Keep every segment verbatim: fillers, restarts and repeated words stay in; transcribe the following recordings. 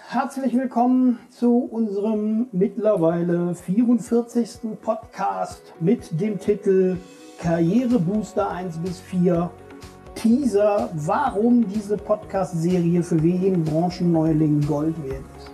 herzlich willkommen zu unserem mittlerweile vierundvierzigsten Podcast mit dem Titel Karrierebooster eins bis vier. Teaser, warum diese Podcast-Serie für jeden Branchenneuling Gold wert ist.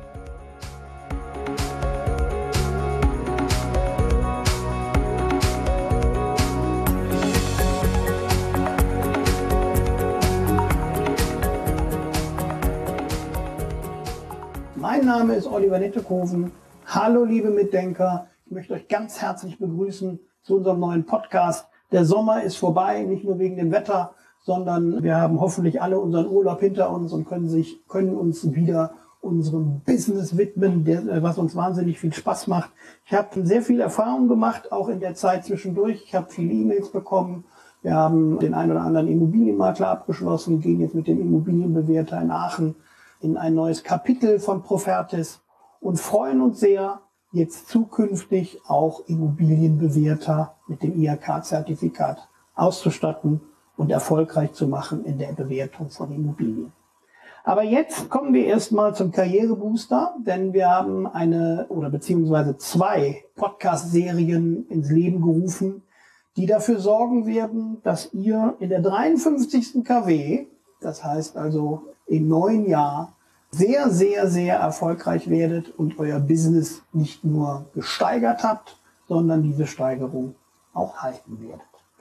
Mein Name ist Oliver Nittekoven. Hallo liebe Mitdenker, ich möchte euch ganz herzlich begrüßen zu unserem neuen Podcast. Der Sommer ist vorbei, nicht nur wegen dem Wetter, sondern wir haben hoffentlich alle unseren Urlaub hinter uns und können, sich, können uns wieder unserem Business widmen, der, was uns wahnsinnig viel Spaß macht. Ich habe sehr viel Erfahrung gemacht, auch in der Zeit zwischendurch. Ich habe viele E-Mails bekommen. Wir haben den einen oder anderen Immobilienmakler abgeschlossen, gehen jetzt mit dem Immobilienbewerter in Aachen in ein neues Kapitel von Profertis und freuen uns sehr, jetzt zukünftig auch Immobilienbewerter mit dem I H K-Zertifikat auszustatten und erfolgreich zu machen in der Bewertung von Immobilien. Aber jetzt kommen wir erstmal zum Karrierebooster, denn wir haben eine oder beziehungsweise zwei Podcast-Serien ins Leben gerufen, die dafür sorgen werden, dass ihr in der dreiundfünfzigsten K W, das heißt also im neuen Jahr, sehr, sehr, sehr erfolgreich werdet und euer Business nicht nur gesteigert habt, sondern diese Steigerung auch halten werdet.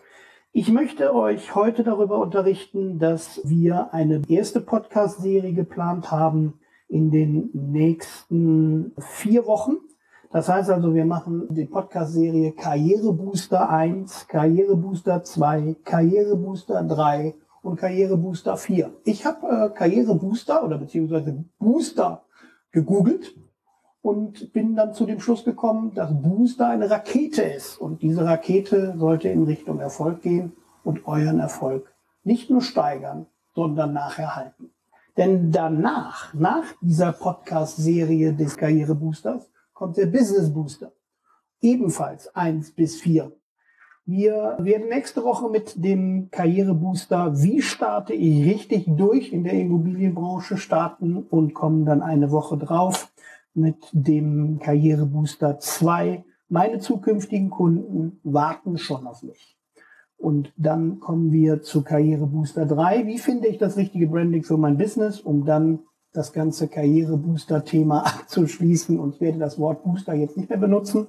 Ich möchte euch heute darüber unterrichten, dass wir eine erste Podcast-Serie geplant haben in den nächsten vier Wochen. Das heißt also, wir machen die Podcast-Serie Karrierebooster eins, Karrierebooster zwei, Karrierebooster drei und Karrierebooster vier. Ich habe äh, Karrierebooster oder beziehungsweise Booster gegoogelt und bin dann zu dem Schluss gekommen, dass Booster eine Rakete ist. Und diese Rakete sollte in Richtung Erfolg gehen und euren Erfolg nicht nur steigern, sondern nachher halten. Denn danach, nach dieser Podcast-Serie des Karriereboosters, kommt der Business Booster. Ebenfalls eins bis vier. Wir werden nächste Woche mit dem Karrierebooster Wie starte ich richtig durch in der Immobilienbranche starten und kommen dann eine Woche drauf mit dem Karrierebooster zwei. Meine zukünftigen Kunden warten schon auf mich. Und dann kommen wir zu Karrierebooster drei. Wie finde ich das richtige Branding für mein Business, um dann das ganze Karrierebooster-Thema abzuschließen? Und ich werde das Wort Booster jetzt nicht mehr benutzen.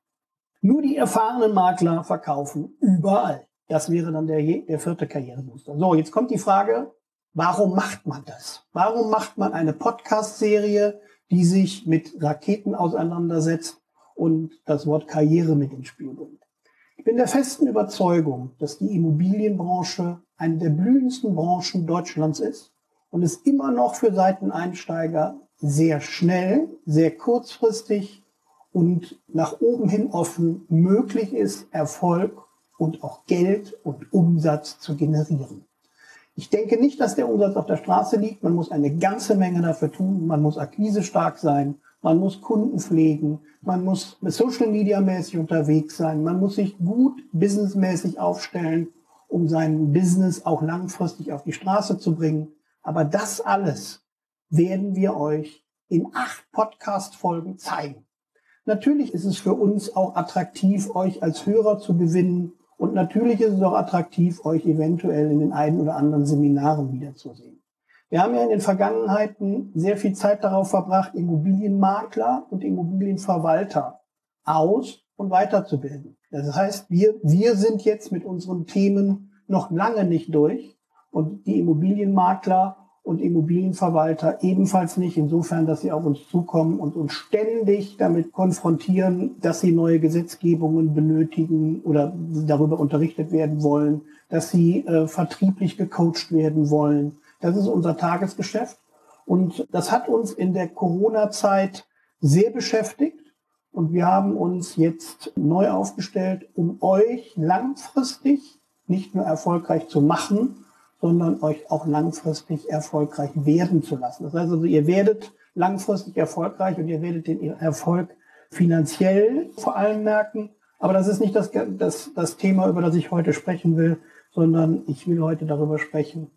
Nur die erfahrenen Makler verkaufen überall. Das wäre dann der, der vierte Karrierebooster. So, jetzt kommt die Frage, warum macht man das? Warum macht man eine Podcast-Serie, die sich mit Raketen auseinandersetzt und das Wort Karriere mit ins Spiel bringt? Ich bin der festen Überzeugung, dass die Immobilienbranche eine der blühendsten Branchen Deutschlands ist und es immer noch für Seiteneinsteiger sehr schnell, sehr kurzfristig und nach oben hin offen möglich ist, Erfolg und auch Geld und Umsatz zu generieren. Ich denke nicht, dass der Umsatz auf der Straße liegt. Man muss eine ganze Menge dafür tun. Man muss akquisestark sein. Man muss Kunden pflegen. Man muss Social Media mäßig unterwegs sein. Man muss sich gut businessmäßig aufstellen, um sein Business auch langfristig auf die Straße zu bringen. Aber das alles werden wir euch in acht Podcast-Folgen zeigen. Natürlich ist es für uns auch attraktiv, euch als Hörer zu gewinnen. Und natürlich ist es auch attraktiv, euch eventuell in den einen oder anderen Seminaren wiederzusehen. Wir haben ja in den Vergangenheiten sehr viel Zeit darauf verbracht, Immobilienmakler und Immobilienverwalter aus- und weiterzubilden. Das heißt, wir, wir sind jetzt mit unseren Themen noch lange nicht durch und die Immobilienmakler und Immobilienverwalter ebenfalls nicht, insofern, dass sie auf uns zukommen und uns ständig damit konfrontieren, dass sie neue Gesetzgebungen benötigen oder darüber unterrichtet werden wollen, dass sie äh, vertrieblich gecoacht werden wollen. Das ist unser Tagesgeschäft und das hat uns in der Corona-Zeit sehr beschäftigt und wir haben uns jetzt neu aufgestellt, um euch langfristig nicht nur erfolgreich zu machen, sondern euch auch langfristig erfolgreich werden zu lassen. Das heißt also, ihr werdet langfristig erfolgreich und ihr werdet den Erfolg finanziell vor allem merken. Aber das ist nicht das, das, das Thema, über das ich heute sprechen will, sondern ich will heute darüber sprechen,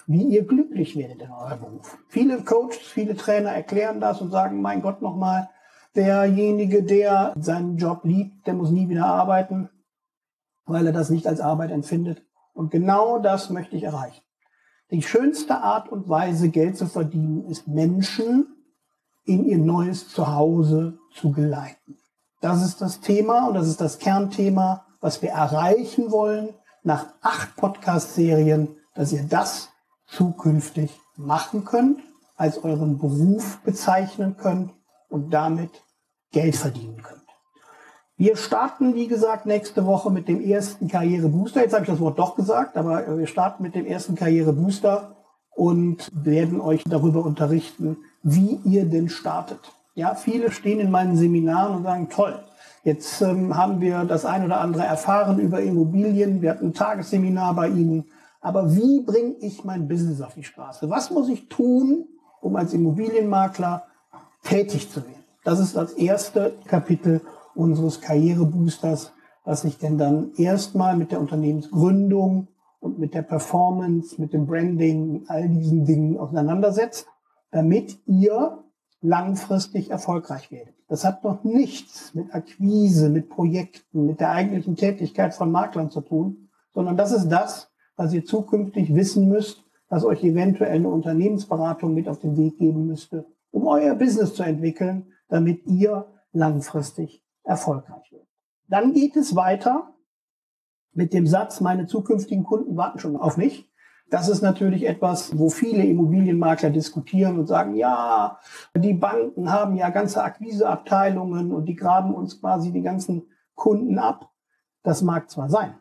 wie ihr glücklich werdet in eurem Beruf. Viele Coaches, viele Trainer erklären das und sagen, mein Gott, nochmal, derjenige, der seinen Job liebt, der muss nie wieder arbeiten, weil er das nicht als Arbeit empfindet. Und genau das möchte ich erreichen. Die schönste Art und Weise, Geld zu verdienen, ist Menschen in ihr neues Zuhause zu geleiten. Das ist das Thema und das ist das Kernthema, was wir erreichen wollen nach acht Podcast-Serien, dass ihr das zukünftig machen könnt, als euren Beruf bezeichnen könnt und damit Geld verdienen könnt. Wir starten, wie gesagt, nächste Woche mit dem ersten Karrierebooster. Jetzt habe ich das Wort doch gesagt, aber wir starten mit dem ersten Karrierebooster und werden euch darüber unterrichten, wie ihr denn startet. Ja, viele stehen in meinen Seminaren und sagen, toll, jetzt ähm, haben wir das ein oder andere erfahren über Immobilien. Wir hatten ein Tagesseminar bei Ihnen. Aber wie bringe ich mein Business auf die Straße? Was muss ich tun, um als Immobilienmakler tätig zu werden? Das ist das erste Kapitel unseres Karriereboosters, was sich denn dann erstmal mit der Unternehmensgründung und mit der Performance, mit dem Branding, mit all diesen Dingen auseinandersetzt, damit ihr langfristig erfolgreich werdet. Das hat noch nichts mit Akquise, mit Projekten, mit der eigentlichen Tätigkeit von Maklern zu tun, sondern das ist das, was ihr zukünftig wissen müsst, was euch eventuell eine Unternehmensberatung mit auf den Weg geben müsste, um euer Business zu entwickeln, damit ihr langfristig erfolgreich werdet. Dann geht es weiter mit dem Satz, meine zukünftigen Kunden warten schon auf mich. Das ist natürlich etwas, wo viele Immobilienmakler diskutieren und sagen, ja, die Banken haben ja ganze Akquiseabteilungen und die graben uns quasi die ganzen Kunden ab. Das mag zwar sein,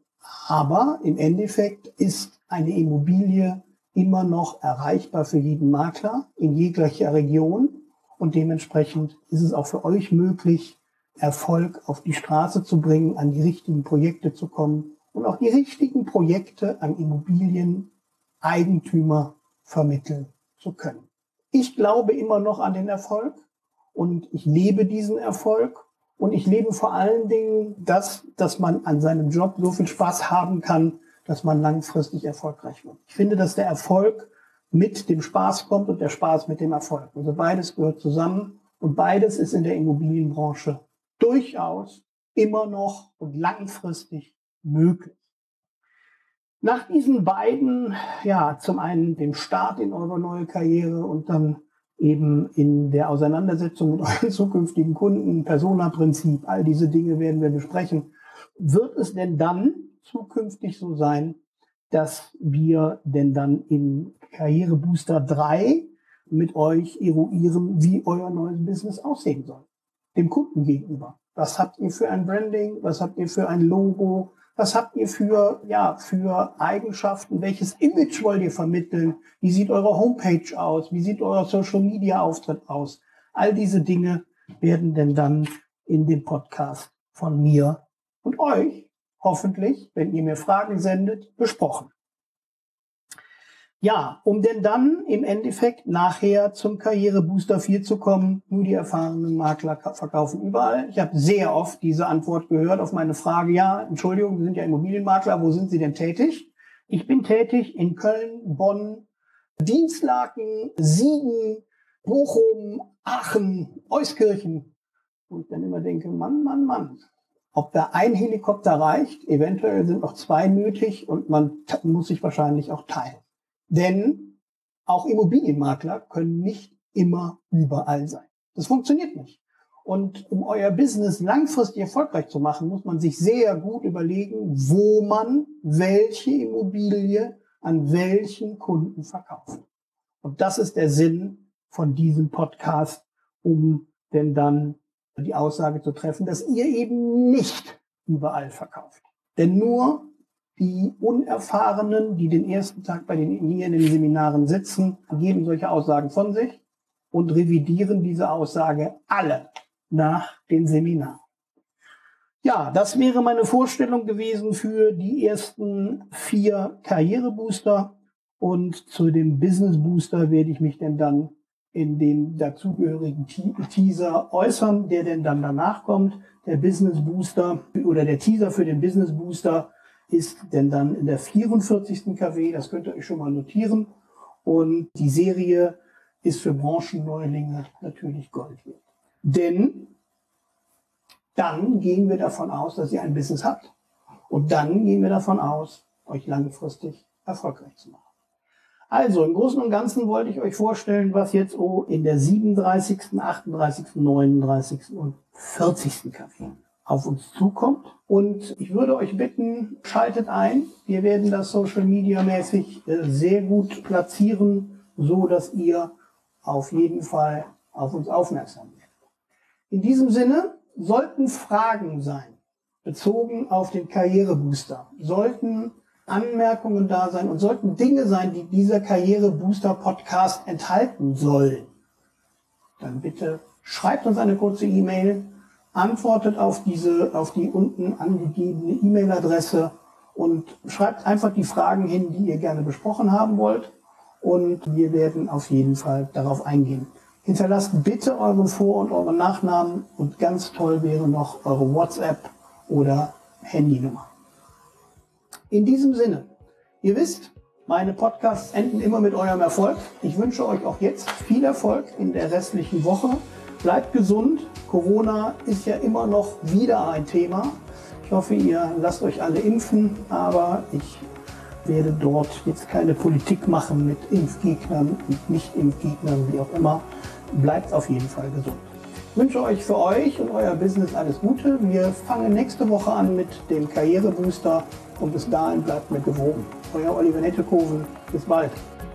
aber im Endeffekt ist eine Immobilie immer noch erreichbar für jeden Makler in jeglicher Region und dementsprechend ist es auch für euch möglich, Erfolg auf die Straße zu bringen, an die richtigen Projekte zu kommen und auch die richtigen Projekte an Immobilieneigentümer vermitteln zu können. Ich glaube immer noch an den Erfolg und ich lebe diesen Erfolg und ich lebe vor allen Dingen das, dass man an seinem Job so viel Spaß haben kann, dass man langfristig erfolgreich wird. Ich finde, dass der Erfolg mit dem Spaß kommt und der Spaß mit dem Erfolg. Also beides gehört zusammen und beides ist in der Immobilienbranche durchaus immer noch und langfristig möglich. Nach diesen beiden, ja, zum einen dem Start in eure neue Karriere und dann eben in der Auseinandersetzung mit euren zukünftigen Kunden, Persona-Prinzip, all diese Dinge werden wir besprechen. Wird es denn dann zukünftig so sein, dass wir denn dann in Karrierebooster drei mit euch eruieren, wie euer neues Business aussehen soll? Dem Kunden gegenüber. Was habt ihr für ein Branding? Was habt ihr für ein Logo? Was habt ihr für, ja, für Eigenschaften? Welches Image wollt ihr vermitteln? Wie sieht eure Homepage aus? Wie sieht euer Social Media Auftritt aus? All diese Dinge werden denn dann in dem Podcast von mir und euch hoffentlich, wenn ihr mir Fragen sendet, besprochen. Ja, um denn dann im Endeffekt nachher zum Karrierebooster vier zu kommen, nur die erfahrenen Makler verkaufen überall. Ich habe sehr oft diese Antwort gehört auf meine Frage, ja, Entschuldigung, Sie sind ja Immobilienmakler, wo sind Sie denn tätig? Ich bin tätig in Köln, Bonn, Dienstlaken, Siegen, Bochum, Aachen, Euskirchen. Und ich dann immer denke, Mann, Mann, Mann, ob da ein Helikopter reicht, eventuell sind noch zwei nötig und man muss sich wahrscheinlich auch teilen. Denn auch Immobilienmakler können nicht immer überall sein. Das funktioniert nicht. Und um euer Business langfristig erfolgreich zu machen, muss man sich sehr gut überlegen, wo man welche Immobilie an welchen Kunden verkauft. Und das ist der Sinn von diesem Podcast, um denn dann die Aussage zu treffen, dass ihr eben nicht überall verkauft. Denn nur die Unerfahrenen, die den ersten Tag bei den hier in den Seminaren sitzen, geben solche Aussagen von sich und revidieren diese Aussage alle nach den Seminaren. Ja, das wäre meine Vorstellung gewesen für die ersten vier Karrierebooster und zu dem Business Booster werde ich mich denn dann in dem dazugehörigen Teaser äußern, der denn dann danach kommt. Der Business Booster oder der Teaser für den Business Booster ist denn dann in der vierundvierzigsten K W, das könnt ihr euch schon mal notieren. Und die Serie ist für Branchenneulinge natürlich Gold wert. Denn dann gehen wir davon aus, dass ihr ein Business habt. Und dann gehen wir davon aus, euch langfristig erfolgreich zu machen. Also im Großen und Ganzen wollte ich euch vorstellen, was jetzt oh, in der siebenunddreißigsten, achtunddreißigsten, neununddreißigsten und vierzigsten K W auf uns zukommt. Und ich würde euch bitten, schaltet ein. Wir werden das Social Media mäßig sehr gut platzieren, so dass ihr auf jeden Fall auf uns aufmerksam werdet. In diesem Sinne sollten Fragen sein, bezogen auf den Karrierebooster, sollten Anmerkungen da sein und sollten Dinge sein, die dieser Karrierebooster-Podcast enthalten sollen, dann bitte schreibt uns eine kurze E-Mail, antwortet auf diese, auf die unten angegebene E-Mail-Adresse und schreibt einfach die Fragen hin, die ihr gerne besprochen haben wollt. Und wir werden auf jeden Fall darauf eingehen. Hinterlasst bitte euren Vor- und euren Nachnamen und ganz toll wäre noch eure WhatsApp oder Handynummer. In diesem Sinne, ihr wisst, meine Podcasts enden immer mit eurem Erfolg. Ich wünsche euch auch jetzt viel Erfolg in der restlichen Woche. Bleibt gesund. Corona ist ja immer noch wieder ein Thema. Ich hoffe, ihr lasst euch alle impfen, aber ich werde dort jetzt keine Politik machen mit Impfgegnern und Nicht-Impfgegnern, wie auch immer. Bleibt auf jeden Fall gesund. Ich wünsche euch für euch und euer Business alles Gute. Wir fangen nächste Woche an mit dem Karrierebooster und bis dahin bleibt mir gewogen. Euer Oliver Nettekoven. Bis bald.